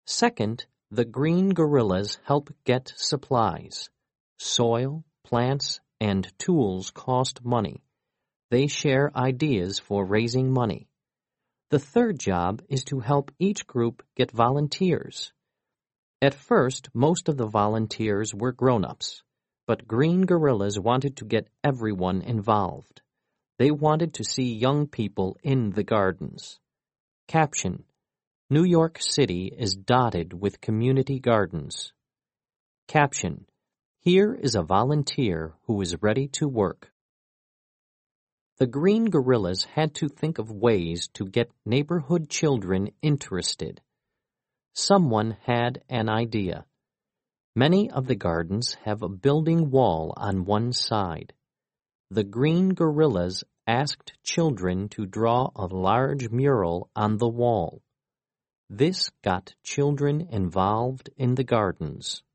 Second, the green guerrillas help get supplies. Soil, plants, and tools cost money. They share ideas for raising money. The third job is to help each group get volunteers. At first, most of the volunteers were grown-ups, but green guerrillas wanted to get everyone involved. They wanted to see young people in the gardens. Caption: New York City is dotted with community gardens. Caption: Here is a volunteer who is ready to work. The green guerrillas had to think of ways to get neighborhood children interested. Someone had an idea. Many of the gardens have a building wall on one side. The green guerrillas asked children to draw a large mural on the wall. This got children involved in the gardens.